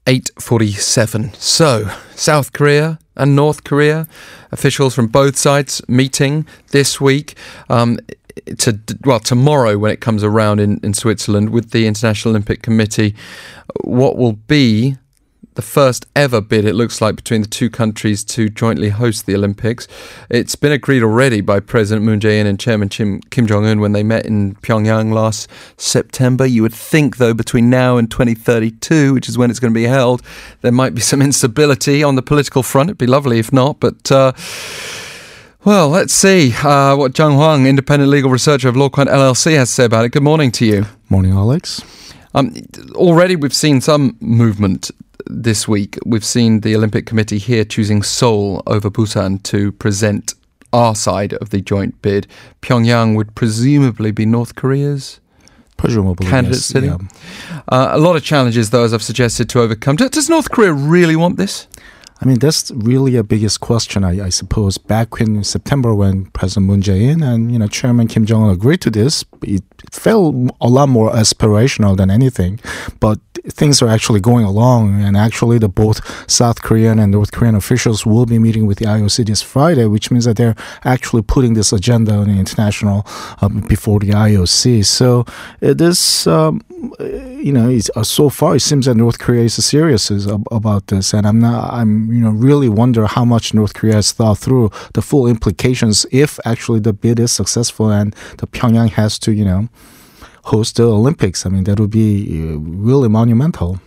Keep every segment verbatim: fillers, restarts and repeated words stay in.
eight forty-seven. So, South Korea and North Korea, officials from both sides meeting this week. Um, to well, tomorrow when it comes around in, in Switzerland with the International Olympic Committee. What will be the first ever bid, it looks like, between the two countries to jointly host the Olympics. It's been agreed already by President Moon Jae-in and Chairman Kim, Kim Jong-un when they met in Pyongyang last September. You would think, though, between now and twenty thirty-two, which is when it's going to be held, there might be some instability on the political front. It'd be lovely if not, but... Uh, Well, let's see uh, what Zhang Huang, independent legal researcher of Lawquant L L C, has to say about it. Good morning to you. Morning, Alex. Um, already we've seen some movement this week. We've seen the Olympic Committee here choosing Seoul over Busan to present our side of the joint bid. Pyongyang would presumably be North Korea's Presumably, candidate yes, city. yeah. Uh, a lot of challenges, though, as I've suggested, to overcome. Does North Korea really want this? I mean, that's really a biggest question, I, I suppose. Back in September when President Moon Jae-in and, you know, Chairman Kim Jong-un agreed to this, it felt a lot more aspirational than anything. But things are actually going along, and actually the both South Korean and North Korean officials will be meeting with the I O C this Friday, which means that they're actually putting this agenda on the international um, before the I O C. So it is, um, you know, it's, uh, so far it seems that North Korea is serious about this, and I'm not, I'm, you know, really wonder how much North Korea has thought through the full implications if actually the bid is successful and the Pyongyang has to, you know, host the Olympics. I mean, that would be really monumental.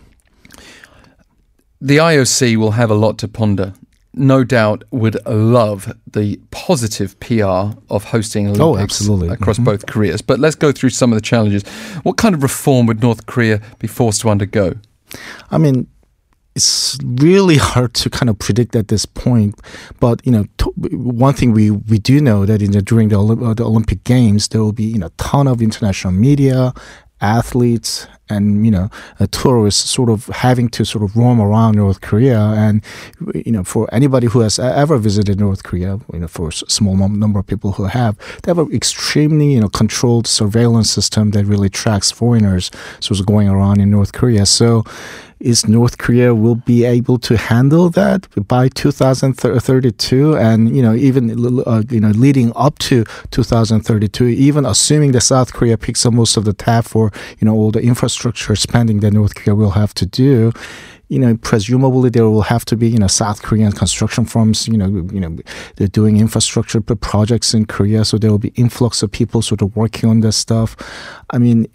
The I O C will have a lot to ponder. No doubt would love the positive P R of hosting Olympics oh, absolutely. across mm-hmm. both Koreas. But let's go through some of the challenges. What kind of reform would North Korea be forced to undergo? I mean, it's really hard to kind of predict at this point, but you know, to, one thing we, we do know that in the, during the, uh, the Olympic Games, there will be you know a ton of international media, athletes, and you know, uh, tourists sort of having to sort of roam around North Korea. And you know, for anybody who has ever visited North Korea, you know, for a small number of people who have, they have an extremely you know controlled surveillance system that really tracks foreigners sort of going around in North Korea. So, is North Korea will be able to handle that by two thousand thirty-two, and you know even uh, you know leading up to two thousand thirty-two, even assuming that South Korea picks up most of the tab for you know all the infrastructure spending that North Korea will have to do. You know, presumably there will have to be, you know, South Korean construction firms, you know, you know, they're doing infrastructure projects in Korea, so there will be influx of people sort of working on this stuff. I mean,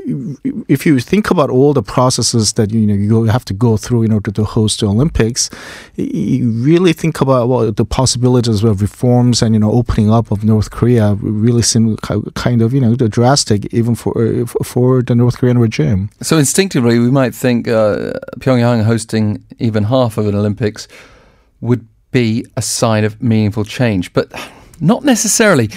if you think about all the processes that, you know, you have to go through in order to host the Olympics, you really think about well, the possibilities of reforms and, you know, opening up of North Korea really seem kind of, you know, drastic even for, for the North Korean regime. So instinctively, we might think uh, Pyongyang hosting even half of an Olympics would be a sign of meaningful change, but not necessarily.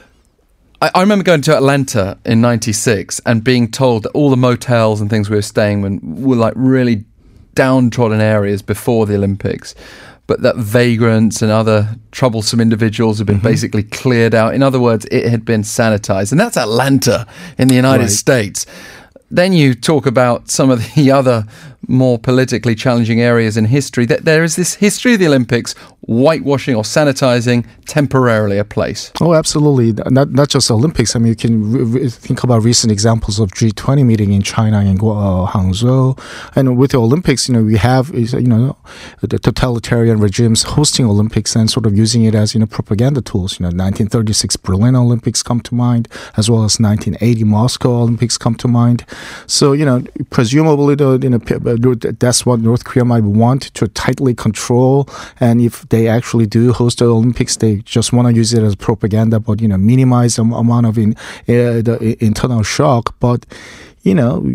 I, I remember going to Atlanta in ninety-six and being told that all the motels and things we were staying in were like really downtrodden areas before the Olympics, but that vagrants and other troublesome individuals had been mm-hmm. basically cleared out. In other words, it had been sanitized. And that's Atlanta in the United right. States. Then you talk about some of the other more politically challenging areas in history. That there is this history of the Olympics whitewashing or sanitizing temporarily a place. Oh, absolutely. Not not just Olympics. I mean, you can re- re- think about recent examples of G twenty meeting in China in uh, Hangzhou, and with the Olympics, you know, we have you know the totalitarian regimes hosting Olympics and sort of using it as you know propaganda tools. You know, nineteen thirty-six Berlin Olympics come to mind, as well as nineteen eighty Moscow Olympics come to mind. So you know, presumably, the you know that's what North Korea might want to tightly control, and if they actually do host the Olympics, they just want to use it as propaganda, but you know, minimize the amount of in, uh, the internal shock. But you know,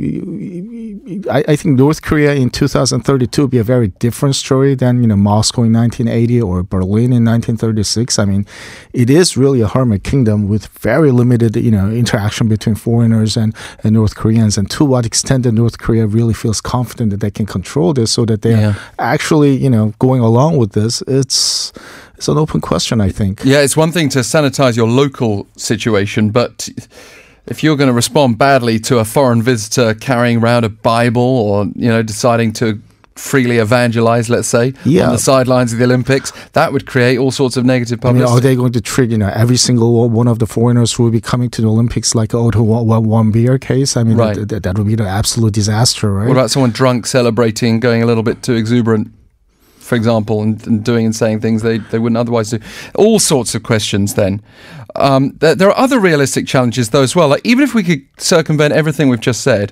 I, I think North Korea in two thousand thirty-two will be a very different story than, you know, Moscow in nineteen eighty or Berlin in nineteen thirty-six. I mean, it is really a hermit kingdom with very limited, you know, interaction between foreigners and, and North Koreans. And to what extent that North Korea really feels confident that they can control this so that they're yeah. actually, you know, going along with this, it's... It's an open question, I think. Yeah, it's one thing to sanitize your local situation, but if you're going to respond badly to a foreign visitor carrying around a Bible or, you know, deciding to freely evangelized, let's say, Yeah. on the sidelines of the Olympics, that would create all sorts of negative I mean, publicity. are they going to treat, you know, every single one of the foreigners who will be coming to the Olympics like a Otto Warmbier case? I mean, Right. that, that, that would be an absolute disaster, right? What about someone drunk celebrating, going a little bit too exuberant, for example, and, and doing and saying things they, they wouldn't otherwise do? All sorts of questions then. Um, there, there are other realistic challenges, though, as well. Like, even if we could circumvent everything we've just said,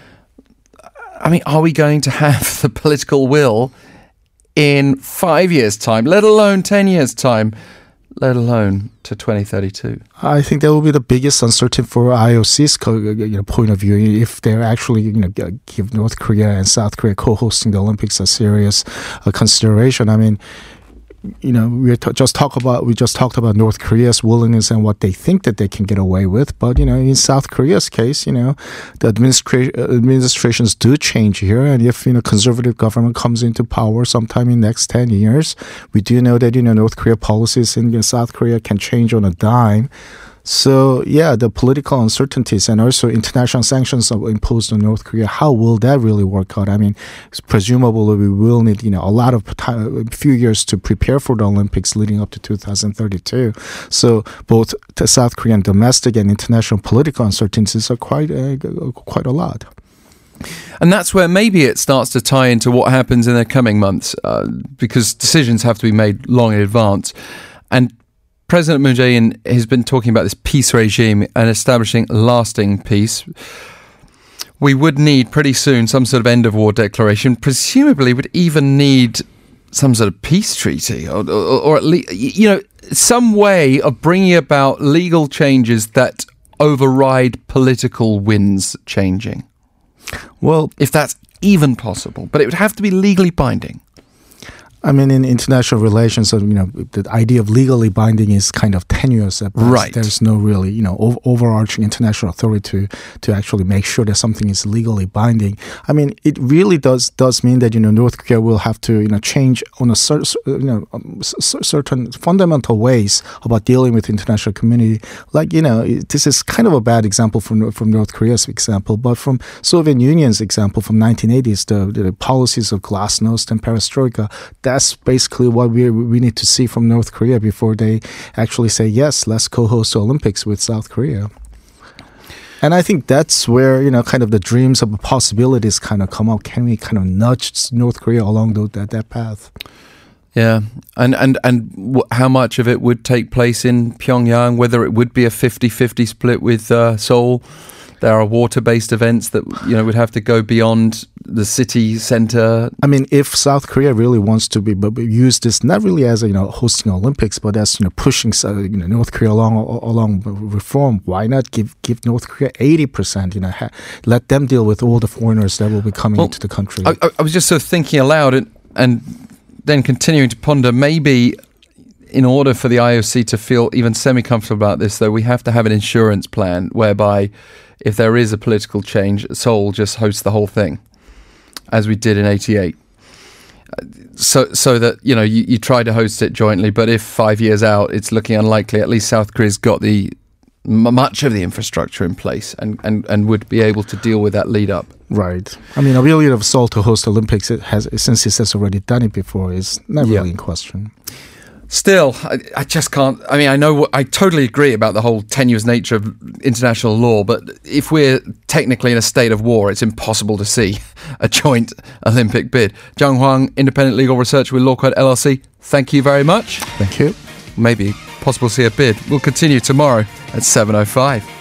I mean, are we going to have the political will in five years' time, let alone ten years' time, let alone to twenty thirty-two? I think that will be the biggest uncertainty for I O C's co- you know, point of view. If they're actually, you know, give North Korea and South Korea co-hosting the Olympics a serious uh, consideration. I mean, you know, we t- just talk about we just talked about North Korea's willingness and what they think that they can get away with. But you know, in South Korea's case, you know, the administra- administrations do change here, and if you know conservative government comes into power sometime in the next ten years, we do know that you know North Korea policies in you know, South Korea can change on a dime. So, yeah, the political uncertainties and also international sanctions imposed on North Korea, how will that really work out? I mean, presumably we will need, you know, a lot of time, a few years to prepare for the Olympics leading up to two thousand thirty-two. So both the South Korean domestic and international political uncertainties are quite, uh, quite a lot. And that's where maybe it starts to tie into what happens in the coming months, uh, because decisions have to be made long in advance. And President Moon Jae-in has been talking about this peace regime and establishing lasting peace. We would need pretty soon some sort of end of war declaration. Presumably would even need some sort of peace treaty or, or, or at least, you know, some way of bringing about legal changes that override political winds changing. Well, if that's even possible, but it would have to be legally binding. I mean, in international relations, you know, the idea of legally binding is kind of tenuous at best. Right. There's no really, you know, ov- overarching international authority to, to actually make sure that something is legally binding. I mean, it really does does mean that, you know, North Korea will have to, you know, change on a cer- you know, um, c- certain fundamental ways about dealing with international community. Like, you know, this is kind of a bad example from from North Korea's example, but from Soviet Union's example from nineteen eighties, the, the policies of glasnost and perestroika. That's basically what we we need to see from North Korea before they actually say, yes, let's co-host the Olympics with South Korea. And I think that's where, you know, kind of the dreams of possibilities kind of come up. Can we kind of nudge North Korea along the, that, that path? Yeah, and and and w- how much of it would take place in Pyongyang, whether it would be a fifty-fifty split with uh, Seoul. There are water-based events that, you know, would have to go beyond the city center. I mean, if South Korea really wants to be but use this not really as a, you know, hosting Olympics, but as, you know, pushing uh, you know North Korea along along reform, why not give give North Korea eighty percent? You know, ha- let them deal with all the foreigners that will be coming Well, into the country. I, I was just sort of thinking aloud and, and then continuing to ponder, maybe in order for the I O C to feel even semi-comfortable about this, though, we have to have an insurance plan whereby if there is a political change, Seoul just hosts the whole thing, as we did in eighty-eight. So so that, you know, you, you try to host it jointly, but if five years out it's looking unlikely, at least South Korea's got the m- much of the infrastructure in place and, and, and would be able to deal with that lead up. Right. I mean, ability of Seoul to host Olympics, it has, since it has already done it before, is not Yeah. really in question. Still, I, I just can't. I mean, I know I totally agree about the whole tenuous nature of international law, but if we're technically in a state of war, it's impossible to see a joint Olympic bid. Jung Hwang, independent legal researcher with LawQuad L L C, thank you very much. Thank you. Maybe possible to see a bid. We'll continue tomorrow at seven oh five.